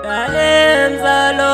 Ngalenzalo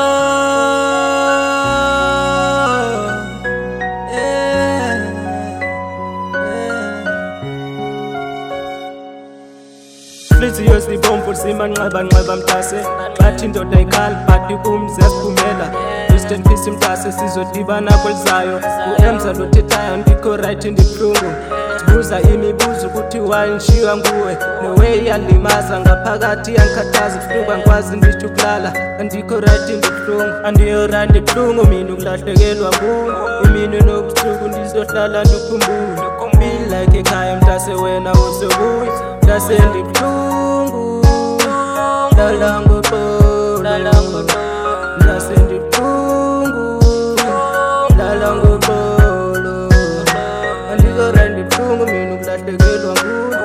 Inhliziyo zibomvu zimanqaba mntase bathi indoda ikhala but kumzi yasiphumela rest in peace mntase sizodibana kwelizayo uemza lothethayo ndikho right ndibuhlungu sibuza imibuzo ukuthi why ngishiwa nguwe noway yalimaza ngaphakathi yankhathaza kuhluka ngikwazi ndisho ukulala andikho right ndibuhlungu andiyo-right ndibuhlungu mina ukulahlekelwa nguwe imini nobusuku ndizohlala ndikhumbula like ekhaya mntase wena usobuya mntase ndibuhlungu lala ngoxolo mntase ndibuhlungu lala ngoxolo andiko-right ndibuhlungu mina ukulahlekelwa nguwe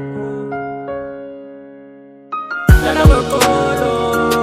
lala ngoxolo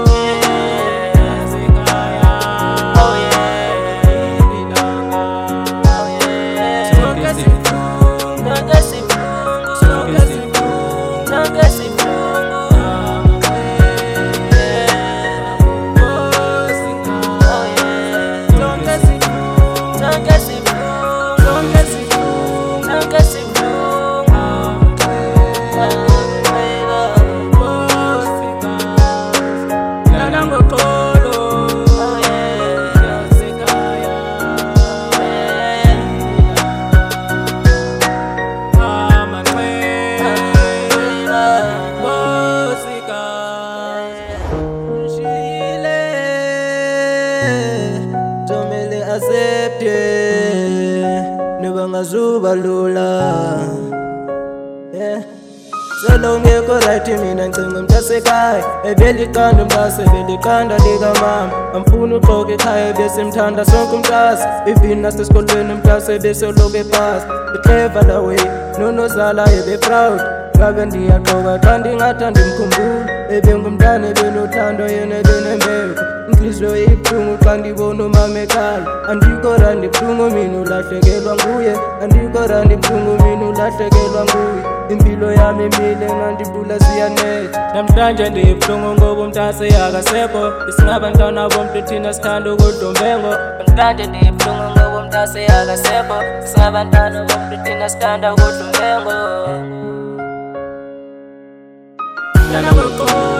Nebangazuba lula Solo ngekho right mina ngicinga mntase ekhaya ebeliqanda mntase beliqanda likamama amfuna uxoka ekhaya bese mthanda sonke umntase even nasesikolweni mntase bese uloku ephasi iclever la way nonozala ebe-proud ngabe ndiyaqoka xa ndingathanda imkhumbula ebengumntana ebenothando yena ebenembeko inhliziyo ibuhlungu xa ndibona umama ekhala andikho-right ndibuhlungu mina ulahlekelwa nguye andikho-right ndibuhlungu mina ulahlekelwa nguye impilo yami imile ngandibula ziyanetha namhlanje ndibuhlungu ngoba umntase akasekho isingabantwana bomntu thina sithanda ukudlumbengo namhlanje ndibuhlungu ngoba umntase akasekho isingabantwana bomntu thina sithanda ukudlumbengo lala ngoxolo